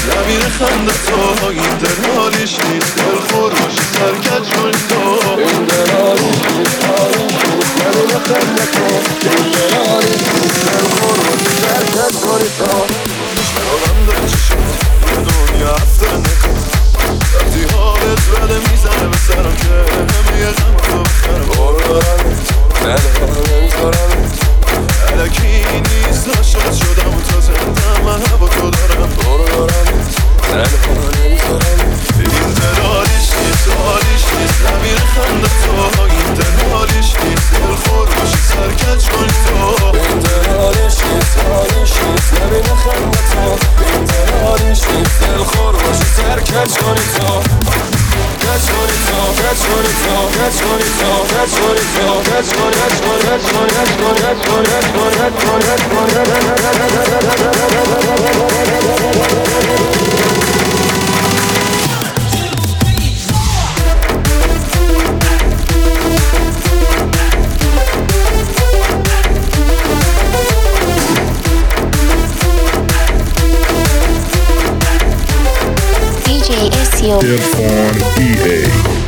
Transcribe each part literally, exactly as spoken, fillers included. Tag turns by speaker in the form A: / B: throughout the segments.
A: نمیره خنده تو این دل حالیش نیست دل خور باشی سرکج کنی تو این دل حالیش نیست حالیش نیست نمیره خنده تو این دل حالیش نیست دل خور باشی سرکج کنی تو شنوم داره چی شد یه دنیا افتر نکن وقتی حالت بده میزنه به سرم که همه یه غم تو بخرم برو دارمت ندارم نمیذارمت الکی نیست عاشق شدم و تا زندم من هوا تو دارم برو دارمت ندارم نمیذارمت این دل حالیش نیست حالیش نیست نمیره خنده تو این دل حالیش نیست دل خور باشی سرکج کنی تو این دل حالیش نیست حالیش نیست نمیره خنده تو این دل حالیش نیست دل خور باشی سرکج کنی تو کج کنی تو کج کنی تو کج کنی تو کج کنی تو کج کنی کج کنی کج کنی کج کنی کج کنی
B: Irfan E A.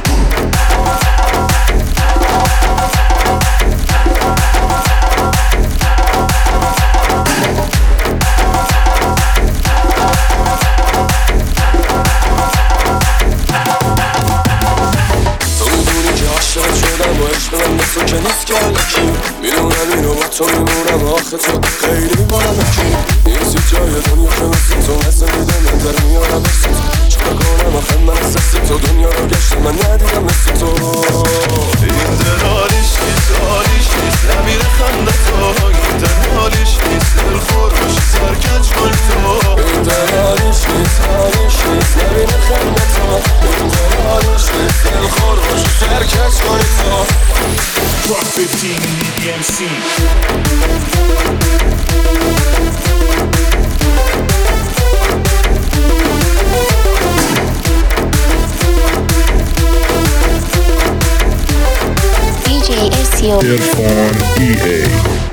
A: تو که نیست که الکی میدونم اینو با تو میمونم آخه تو خیلی میبارم اکی نیستی جای دنیا که مثل تو مثل میده من در میارم مثل تو چکار کنم آخه من سسی تو دنیا رو گشتم من ندیدم مثل تو این دل حالیش نیست حالیش نیست نمیره خنده تو این دل حالیش نیست دل خور باشی سرکج کنی تو این دل حالیش نیست حالیش نیست نمیره خنده تو این دل حالیش نیست دل خور باشی سرکج کنی تو
C: Drop fifteen in the E M C.
B: D J Ezio.
D: Irfan E A.